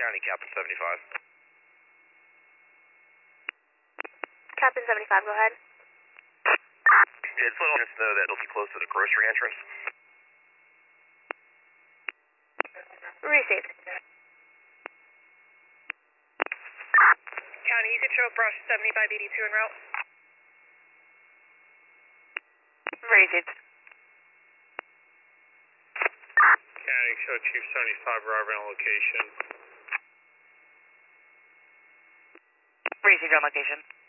County, Captain 75. Captain 75, go ahead. Yeah, just let us know that it'll be close to the grocery entrance. Received. County, you could show brush 7582 en route. Received. County, show Chief 75 arriving on location. Received on location.